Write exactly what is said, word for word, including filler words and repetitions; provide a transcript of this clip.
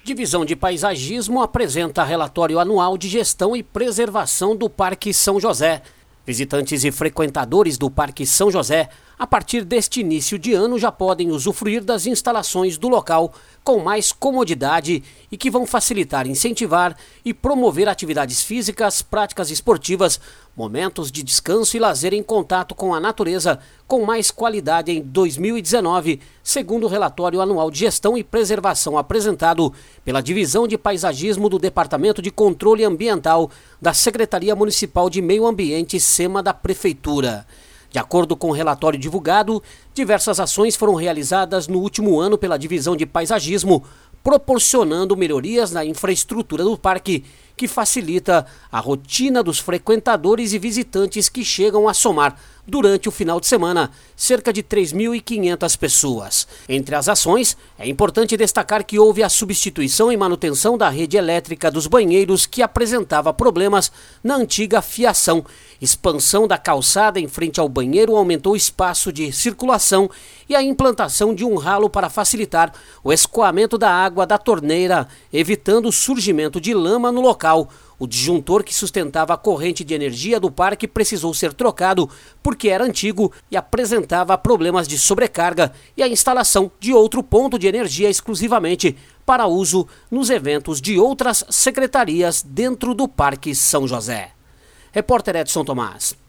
Divisão de Paisagismo apresenta relatório anual de gestão e preservação do Parque São José. Visitantes e frequentadores do Parque São José, a partir deste início de ano, já podem usufruir das instalações do local com mais comodidade e que vão facilitar, incentivar e promover atividades físicas, práticas esportivas, momentos de descanso e lazer em contato com a natureza com mais qualidade em dois mil e dezenove, segundo o relatório anual de gestão e preservação apresentado pela Divisão de Paisagismo do Departamento de Controle Ambiental da Secretaria Municipal de Meio Ambiente, SEMA, da Prefeitura. De acordo com o relatório divulgado, diversas ações foram realizadas no último ano pela Divisão de Paisagismo, proporcionando melhorias na infraestrutura do parque, que facilita a rotina dos frequentadores e visitantes que chegam a somar, durante o final de semana, cerca de três mil e quinhentas pessoas. Entre as ações, é importante destacar que houve a substituição e manutenção da rede elétrica dos banheiros que apresentava problemas na antiga fiação. Expansão da calçada em frente ao banheiro aumentou o espaço de circulação e a implantação de um ralo para facilitar o escoamento da água da torneira, evitando o surgimento de lama no local. O disjuntor que sustentava a corrente de energia do parque precisou ser trocado porque era antigo e apresentava problemas de sobrecarga, e a instalação de outro ponto de energia exclusivamente para uso nos eventos de outras secretarias dentro do Parque São José. Repórter Edson Tomás.